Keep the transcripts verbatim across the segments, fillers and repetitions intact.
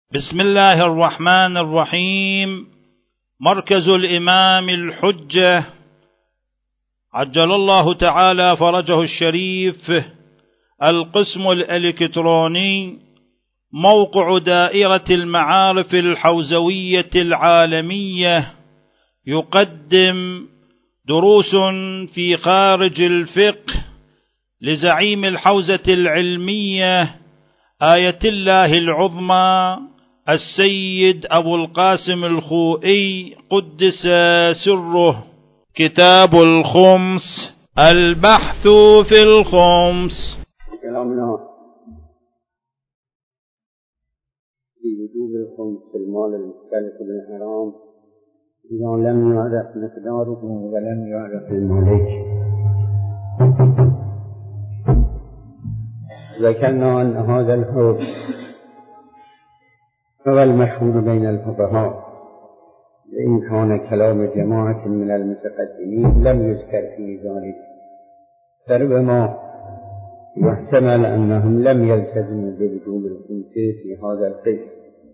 بسم الله الرحمن الرحيم. مركز الإمام الحجة عجل الله تعالى فرجه الشريف، القسم الإلكتروني، موقع دائرة المعارف الحوزوية العالمية، يقدم دروس في خارج الفقه لزعيم الحوزة العلمية آية الله العظمى السيد أبو القاسم الخوئي قدس سره. كتاب الخمس، البحث في الخمس. كلامنا في وجوب الخمس في المال المختلف بالحرام إذا لم يعرف مقداره ولم يعرف المالك. ذكرنا أن هذا الحكم هو المشهور بين الفقهاء، وإن كان كلام جماعة من المتقدمين لم يذكر في ذلك، فربما يحتمل أنهم لم يلتزموا بوجوب الخمس في هذا القسم.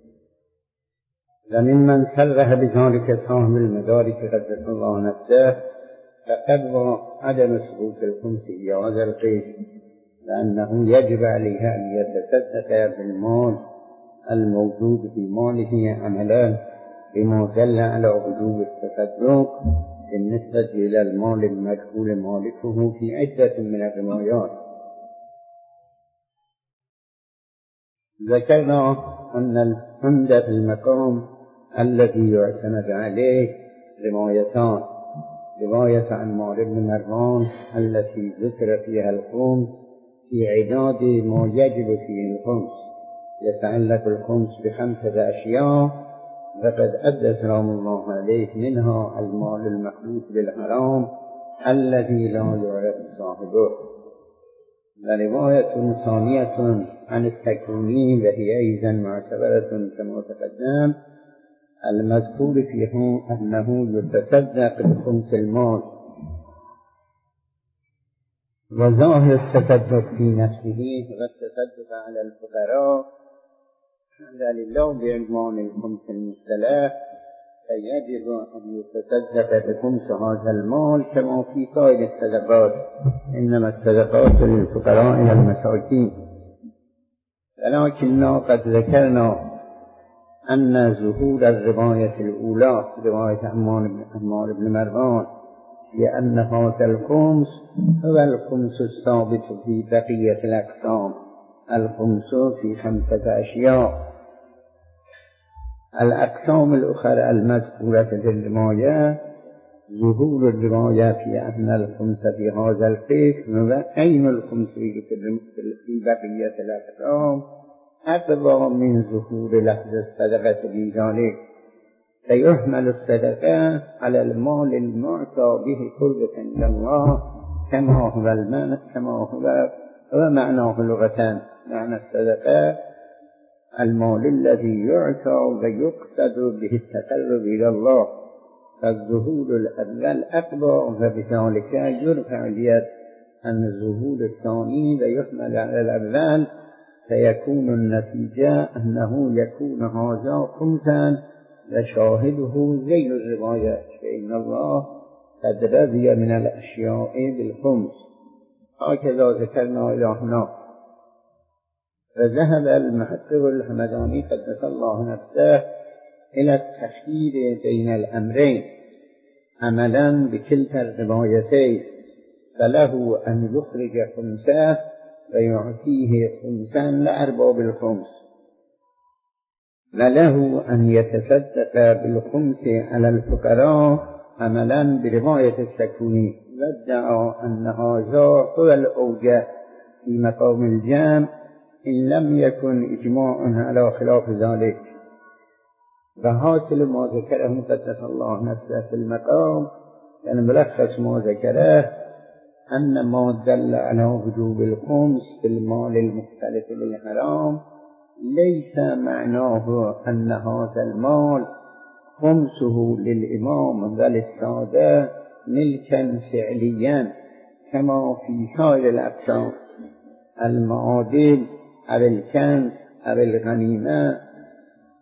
وممن صرح بذلك صاحب المدارك قدس الله نفسه فقد عدم ثبوت الخمس في هذا القسم، لأنه يجب عليه أن يتصدق بالمال الموجود في ماله عملا بما دل على وجوب التصدق بالنسبة إلى المال المجهول مالكه في عدة من الروايات. ذكرنا أن الحمد في المقام الذي يعتمد عليه روايتان: رواية عن عمار بن مروان التي ذكر فيها الخمس في عداد ما يجب فيه الخمس، يتعلق الخمس بخمسة أشياء وقد أدى سلام الله عليه منها المال المخلوط بالحرام الذي لا يعرف صاحبه. ورواية ثانية عن السكوني وهي أيضا معتبرة كما تقدم، المذكور فيه أنه يتصدق بخمس المال، وظاهر التصدق في نفسه والتصدق على الفقراء لله بعنوان الخمس المصطلح، فيجب أن يتصدق بخمس هذا المال كما في سائر الصدقات، إنما الصدقات للفقراء والمساكين. ولكننا قد ذكرنا أن ظهور الرواية الأولى رواية عمار بن مروان لأن هذا الخمس هو الخمس الثابت في بقية الأقسام، الخمس في خمسة أشياء. الأقسام الأخرى المذكورة في الرواية ظهور الرواية في أن الخمس في هذا القسم هو عين الخمس في بقية الأقسام أقوى من ظهور لفظ الصدقة في ذلك، فيحمل الصدقة على المال المعطى به قربة عند الله كما هو المعنى كما هو ومعناه لغة. معنى الصدقة المال الذي يعطى ويقصد به التقرب إلى الله، فالظهور الأول أقوى وبذلك يرفع اليد عن الظهور الثاني ويحمل على الأول، فيكون النتيجة أنه يكون هذا خمسا وشاهده ذيل الرواية، فإن الله قد رضي من الأشياء بالخمس. هكذا ذكرنا إلى هنا. فذهب المحقق الحمداني قدس الله نفسه إلى التخيير بين الأمرين عملا بكلتا الروايتين، فله أن يخرج خمسة ويعطيه خمسا لأرباب الخمس، وله أن يتصدق بالخمس على الفقراء عملا برواية السكوني، وادعى أن هذا هو الأوجه في مقام الجمع إن لم يكن إجماع على خلاف ذلك. وحاصل ما ذكره قدس الله نفسه في المقام، يعني ملخص ما ذكره أن ما دل على وجوب الخمس في المال المختلف بالحرام ليس معناه أن هذا المال خمسه للإمام وللسادة ملكا فعليا كما في سائر الأقسام، المعادل أو الكنز أو الغنيمة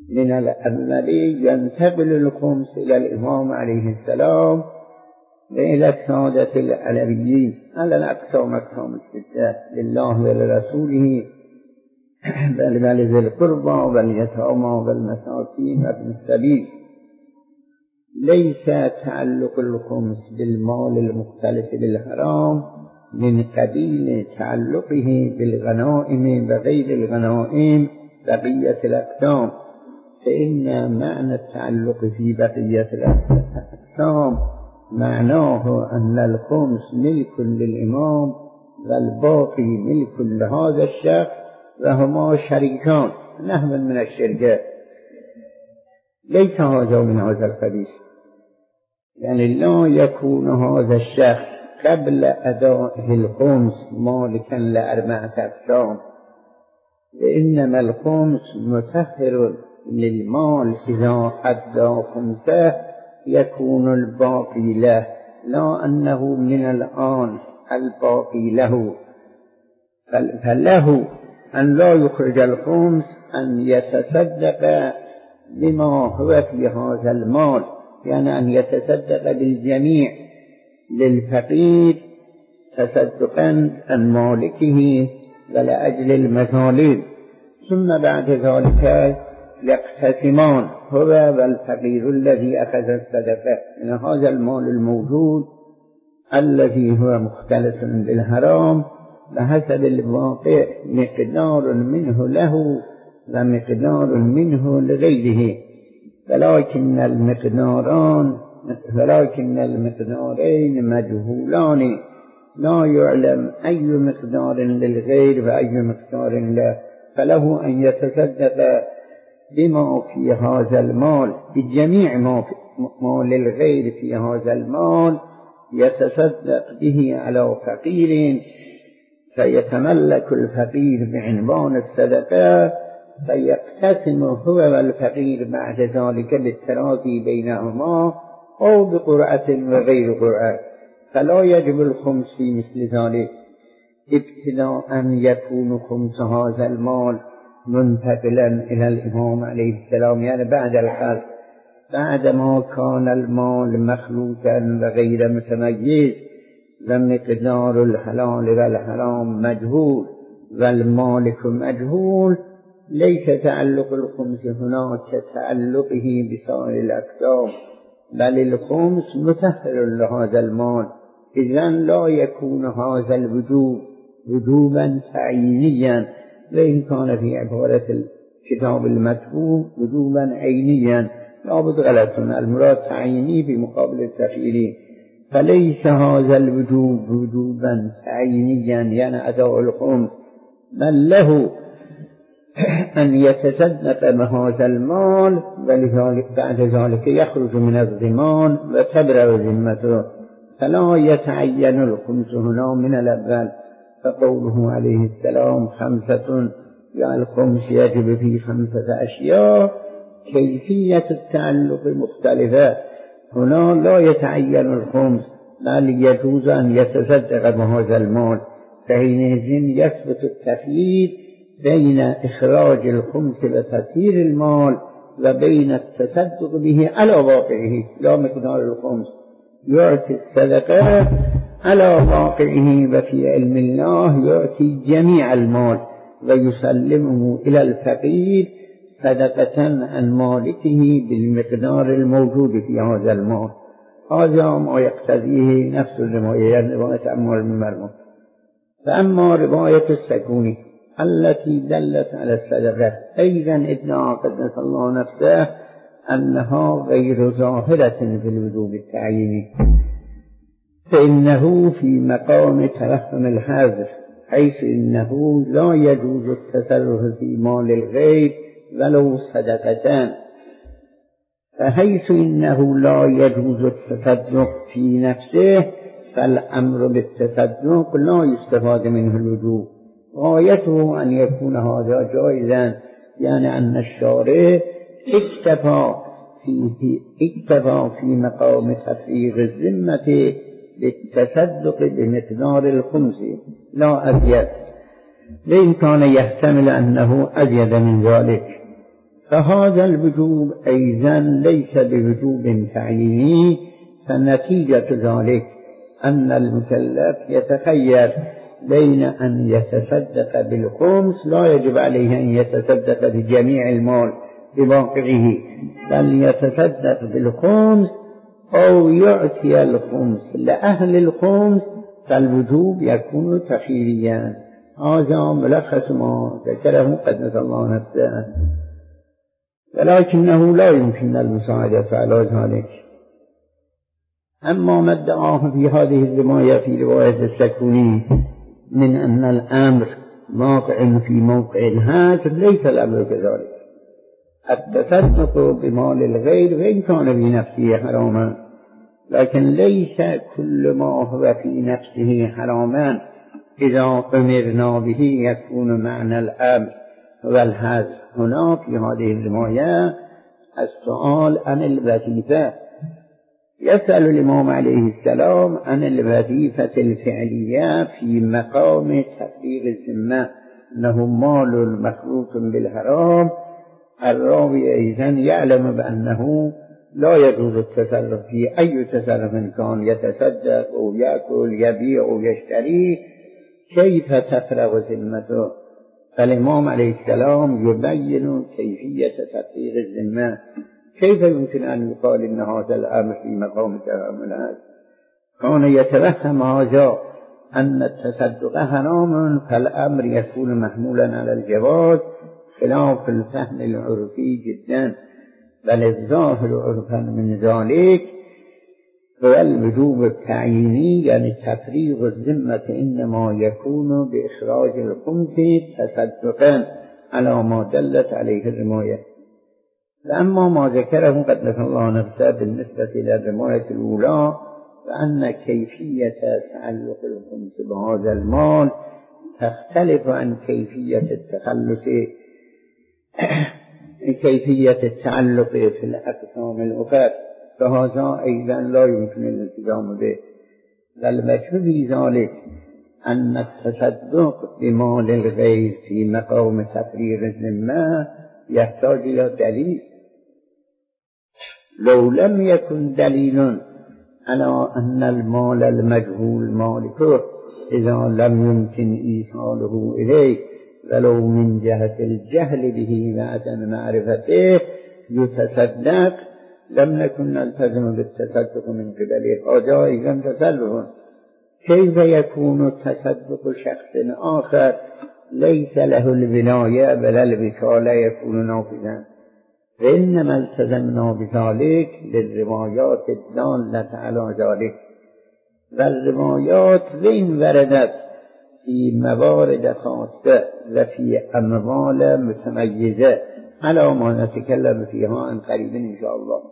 من الأولي ينتقل الخمس إلى الإمام عليه السلام وإلى السادة العلويين على الأقسام أقسام الستة لله ولرسوله بل ولذي القربى واليتامى والمساكين وابن السبيل. ليس تعلق الخمس بالمال المختلف بالحرام من قبيل تعلقه بالغنائم وغير الغنائم بقية الأقسام، فإن معنى التعلق في بقية الأقسام معناه أن الخمس ملك للإمام والباقي ملك لهذا الشخص وهما شريكان نحو من الشركة. ليس هذا من هذا القبيل، يعني لا يكون هذا الشخص قبل أداء الخمس مالكا لأربعة أقسام، وإنما الخمس متخر للمال إذا أدى خمسه يكون الباقي له، لا أنه من الآن الباقي له، فله أن لا يخرج الخمس أن يتصدق بما هو في هذا المال، يعني أن يتصدق بالجميع للفقير تصدقا عن مالكه ولأجل المظالم، ثم بعد ذلك يقتسمان هو والفقير الذي أخذ الصدقة من هذا المال الموجود الذي هو مختلف بالحرام بحسب الواقع مقدار منه له ومقدار منه لغيره، ولكن المقداران ولكن المقدارين مجهولان لا يعلم أي مقدار للغير وأي مقدار له، فله أن يتصدق بما في هذا المال بجميع ما للغير في هذا المال، يتصدق به على فقير فيتملك الفقير بعنوان الصدقة فيقتسم هو والفقير بعد ذلك بالتراضي بينهما أو بقرعة وغير قرعة، فلا يجب الخمس في مثل ذلك ابتداء أن يكون خمس هذا المال منتقلا إلى الإمام عليه السلام، يعني بعد الخلق بعدما كان المال مخلوطا وغير متميز ومقدار الحلال والحرام مجهول والمالك مجهول، ليس تعلق الخمس هناك كتعلقه بسائر الأقسام، بل الخمس متهر لهذا المال، إذن لا يكون هذا الوجوب وجوبا تعيينيا، وإن كان في عبارة الكتاب المتبوع وجوبا عينيا لابد غلط، المراد تعييني بمقابل التخييري، فليس هذا الوجوب وجوبا تعيينيا يعني أداء الخمس، بل له أن يتصدق بهذا المال، ولذلك بعد ذلك يخرج من الضمان وتبرأ ذمته، فلا يتعين الخمس هنا من الأول. فقوله عليه السلام خمسة، يعني الخمس يجب في خمسة أشياء، كيفية التعلق مختلفة، هنا لا يتعين الخمس بل يجوز أن يتصدق بهذا المال، فحينئذ يثبت التخيير بين إخراج الخمس وتطهير المال وبين التصدق به على واقعه لا مقدار الخمس، يعطي الصدقة على واقعه وفي علم الله يعطي جميع المال ويسلمه إلى الفقير صدقة عن مالكه بالمقدار الموجود في هذا المال. هذا ما يقتضيه نفس الرواية رواية عمار بن مرمى. فأما رواية السكوني التي دلت على الصدقة أيضا ادعى قدس الله نفسه أنها غير ظاهرة في الوجوب التعييني، فإنه في مقام ترحم الحاضر، حيث إنه لا يجوز التصرف في مال الغير ولو صدقتان، فحيث إنه لا يجوز التصدق في نفسه فالأمر بالتصدق لا يستفاد منه الوجوب، غايته أن يكون هذا جائزا، يعني أن الشارع اكتفى في اكتفى في مقام تفريغ الذمة بالتصدق بمقدار الخمس لا أزيد، وإن كان يحتمل أنه أزيد من ذلك، فهذا الوجوب أيضا ليس بوجوب تعييني، فنتيجة ذلك أن المكلف يتخير بين أن يتصدق بالخمس، لا يجب عليه أن يتصدق بجميع المال بواقعه، بل يتصدق بالخمس أو يعطي الخمس لأهل الخمس، فالوجوب يكون تخييريا. هذا ملخص ما ذكره قدس الله نفسه، ولكنه لا يمكن المساعدة على ذلك. أما ما ادعاه في هذه الرواية في رواية السكوني من أن الأمر واقع في موقع الهجر، ليس الأمر كذلك. التصدق بمال الغير وإن كان في نفسه حراما، لكن ليس كل ما هو في نفسه حراما إذا أمرنا به يكون معنى الأمر والحظر. هنا في هذه الرواية السؤال عن الوظيفة، يسأل الإمام عليه السلام عن الوظيفة الفعلية في مقام تفريغ الذمة، أنه مال مخلوط بالحرام. الراوي أيضا يعلم بأنه لا يجوز التصرف في أي تصرف كان، يتصدق أو يأكل يبيع أو يشتري، كيف تفرغ ذمته؟ فالإمام عليه السلام يبين كيفية تفريغ الذمة. كيف يمكن أن يقال إن هذا الأمر في مقام التعاملات؟ كان يتوهم هذا أن التصدق حرام، فالأمر يكون محمولا على الجواز، خلاف الفهم العرفي جدا، بل الظاهر عرفا من ذلك هو الوجوب التعييني، يعني تفريغ الذمة إنما يكون بإخراج الخمس تصدقا على ما دلت عليه الرواية. فأما ما ذكره قدس الله نفسه بالنسبة إلى الرواية الأولى، فأن كيفية تعلق الخمس بهذا المال تختلف عن كيفية التخلص كيفية التعلق في الأقسام الأخرى، فهذا أيضا لا يمكن الالتزام به. والوجه في ذلك أن التصدق بمال الغير في مقام تفريغ الذمة يحتاج إلى دليل. لو لم يكن دليل على أن المال المجهول مالكه إذا لم يمكن إيصاله إليه ولو من جهة الجهل به وعدم معرفته يتصدق، لم نكن نلتزم بالتصدق من قبله. هذا أيضا تصرف. كيف يكون التصدق شخص آخر ليس له الولاية بل الوكالة يكون نافذا؟ فإنما التزمنا بذلك للروايات الدالة على ذلك، والروايات وإن وردت في موارد خاصة وفي أموال متميزة على ما نتكلم فيها عن قريب إن شاء الله،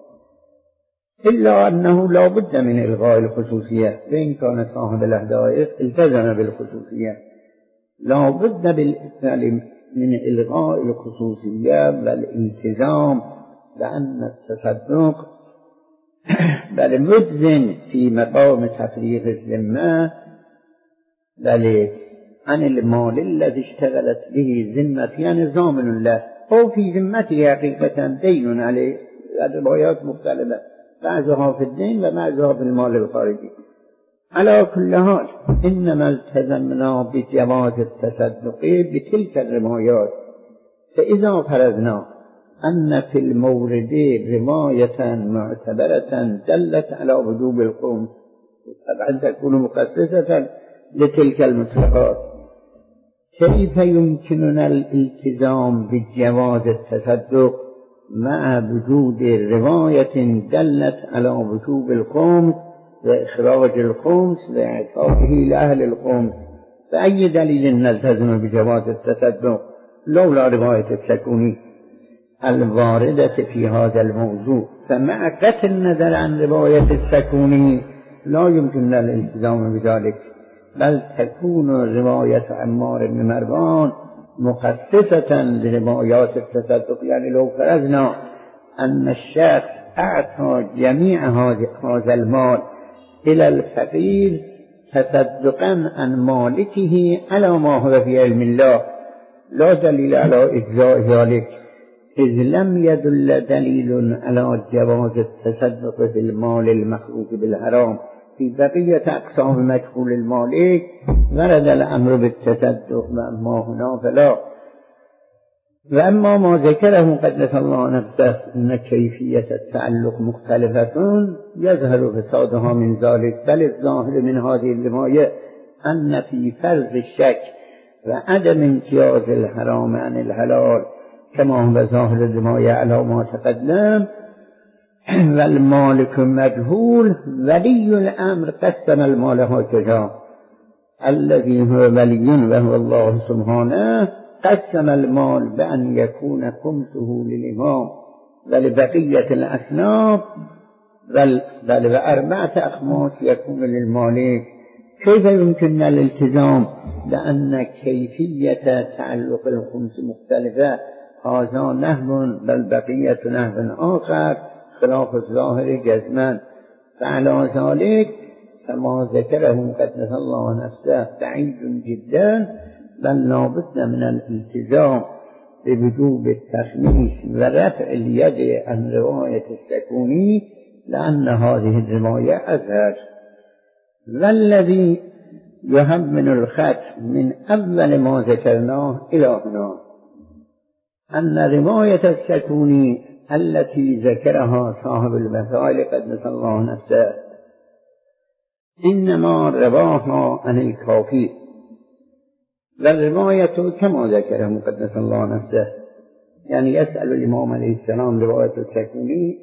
إلا أنه لا بد من إلغاء الخصوصية، وإن كان صاحب الحدائق التزم بالخصوصية، لا بد من إلغاء الخصوصية والالتزام بأن التصدق بل مجزم في مقام تفريغ الذمة، بل عن المال الذي اشتغلت به ذمة يعني ضامن له أو في ذمته حقيقة دين عليه. الروايات مختلفة، بعضها في الدين وبعضها في المال الخارجي. على كل حال إنما التزمنا بجواز التصدق بتلك الروايات. فإذا فرضنا أن في المورد رواية معتبرة دلت على وجوب الخمس، طبعا تكون مخصصة لتلك المطلقات، كيف يمكننا الالتزام بجواز التصدق مع وجود رواية دلت على وجوب الخمس وإخراج الخمس وإعطائه لأهل الخمس؟ فأي دليل نلتزم بجواز التصدق لولا رواية السكوني الواردة في هذا الموضوع؟ فمع قطع النظر عن رواية السكوني لا يمكننا الالتزام بذلك، بل تكون رواية عمار بن مروان مخصصة لروايات التصدق. يعني لو فرضنا أن الشخص أعطى جميع هذا المال إلى الفقير تصدقا عن مالكه على ما هو في علم الله، لا دليل على إجزاء ذلك إذ لم يدل دليل على جواز التصدق في المال المخلوط بالحرام. في بقية أقسام مجهول المالك ورد الأمر بالتصدق، وأما هنا فلا. وأما ما ذكره قدس الله نفسه أن كيفية التعلق مختلفة يظهر فسادها من ذلك، بل الظاهر من هذه الرواية أن في فرض الشك وعدم امتياز الحرام عن الحلال كما هو ظاهر الرواية على ما تقدم، والمالك مجهول. ولي الأمر قسم المال هكذا: الذي هو ولي وهو الله سبحانه قسم المال بأن يكون خمسه للإمام ولبقية الأصناف، بل بل وأربعة أخماس يكون للمالك. كيف يمكن الالتزام لأن كيفية تعلق الخمس مختلفة؟ هذا نحو بل بقية نحو آخر خلاف الظاهر جزما. فعلى ذلك كما ذكره قدس الله نفسه بعيد جدا، بل لابد من الالتزام بوجوب التخميس ورفع اليد عن رواية السكوني، لأن هذه الرواية أزهر. والذي يهمن الخط من أول ما ذكرناه إلى هنا أن رواية السكوني التي ذكرها صاحب المسائل قدس الله نفسه إنما رواها عن الكافي، والرواية كما ذكره قدس الله نفسه، يعني يسأل الإمام عليه السلام رواية السكوني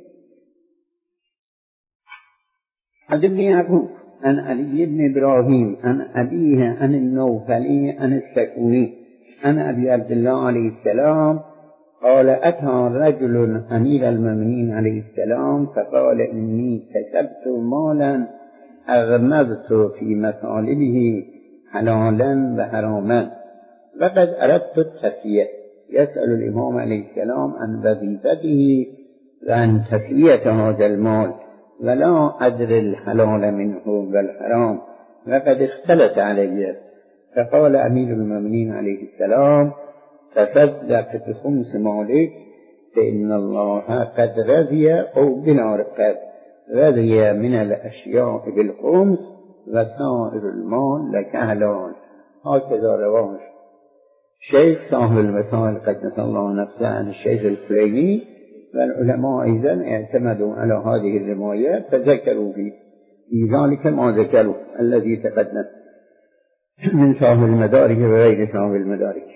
عن ابن يعقوب عن علي بن إبراهيم عن أبيه عن النوفلي عن السكوني عن أبي عبد الله عليه السلام قال: أتى رجل أمير المؤمنين عليه السلام فقال: إني كسبت مالا أغمضت في مطالبه حلالا وحراما وقد أردت التسية. يسأل الإمام عليه السلام عن وظيفته وعن تسية هذا المال، ولا أدري الحلال منه والحرام وقد اختلت علي. فقال أمير المؤمنين عليه السلام: تصدق بخمس مالك فإن الله قد رضي أو بلا قد رضي من الأشياء بالخمس وسائر المال لك حلال. هكذا رواه شيخ صاحب المسائل قدس الله نفسه عن الشيخ الكليني، والعلماء أيضا اعتمدوا على هذه الرواية فذكروا في ذلك ما ذكروا الذي تقدم من صاحب المدارك وغير صاحب المدارك.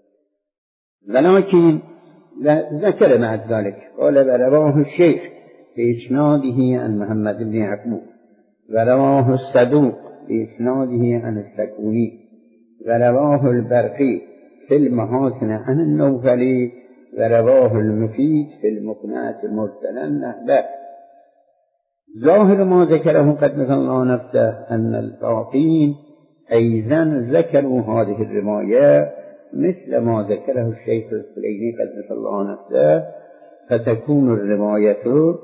ولكن ذكر بعد ذلك قال: ورواه الشيخ بإسناده عن محمد بن يعقوب، ورواه الصدوق بإسناده عن السكوني، ورواه البرقي في المحاسن عن النوفلي، ورواه المفيد في المقنعة مرسلا نحبه. ظاهر ما ذكره قدس الله نفسه أن الباقين أيضا ذكروا هذه الرواية مثل ما ذكره الشيخ الكليني قدس الله نفسه، فتكون الرواية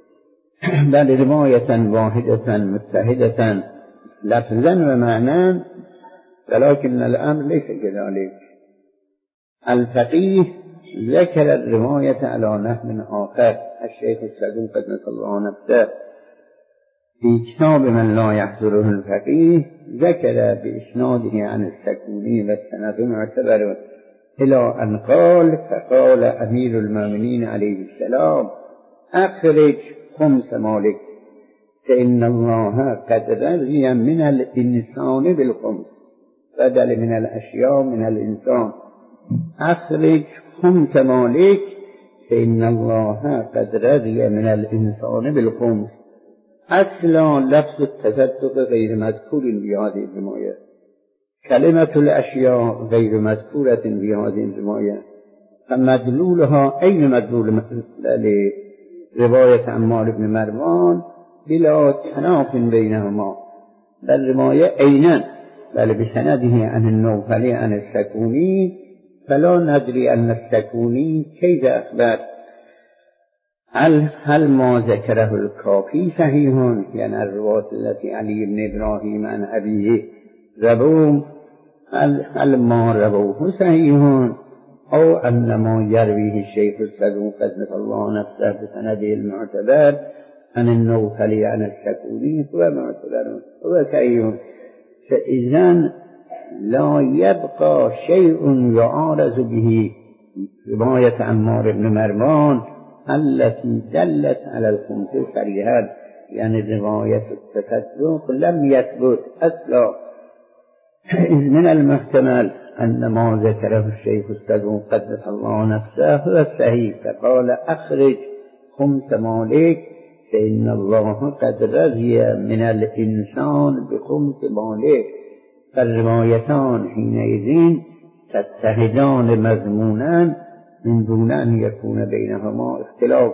بل رواية واحدة متحدة لفظا ومعنى، ولكن الأمر ليس كذلك. الفقيه ذكر الرواية على نحو آخر. الشيخ الصدوق قدس الله نفسه في كتاب من لا يحضره الفقيه ذكر بإسناده عن السكوني والسند معتبر إلى أن قال: فقال أمير المؤمنين عليه السلام: أخرج خمس مالك فإن الله قد رضي من الإنسان بالخمس، بدل من الأشياء من الإنسان. أخرج خمس مالك فإن الله قد رضي من الإنسان بالخمس. أصلا لفظ التصدق غير مذكور في هذه الرواية، كلمة الأشياء غير مذكورة في هذه الرواية، فمدلولها أين مدلول لرواية عمار بن مروان بلا تناف بينهما، بل رواية أين بل بسنده عن النوفلي عن السكوني، فلا ندري أن السكوني كيف أخبر. هل, هل ما ذكره الكافي صحيح، يعني الرواية التي علي بن إبراهيم عن أبيه رووه، هل, هل ما رووه صحيح، أو أن ما يرويه الشيخ الصدوق قدس الله نفسه بسنده المعتبر عن النوفلي عن الشكوري هو معتبر هو صحيح. فإذن لا يبقى شيء يعارض به رواية عمار بن مروان التي دلت على الخمس صريحا، يعني رواية التصدق لم يثبت أصلا. إذ من المحتمل أن ما ذكره الشيخ الصدوق قدس الله نفسه هو الصحيح، فقال أخرج خمس مالك فإن الله قد رضي من الإنسان بخمس مالك، فالروايتان حينئذ تتحدان مضمونا من دون أن يكون بينهما اختلاف.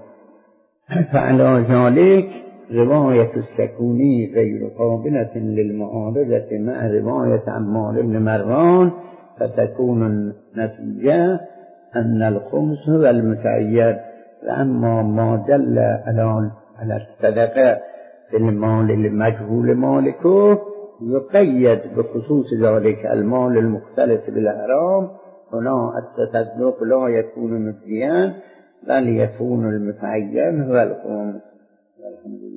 فعلى ذلك رواية السكوني غير قابلة للمعارضة مع رواية عمار بن مروان، فتكون النتيجة أن الخمس هو المتعين. وأما ما دل على الصدقة في المال المجهول مالكه يقيد بخصوص ذلك المال المختلف بالحرام، هنا التصدق لا يكون مديا بل يكون المتعين هو الخمس.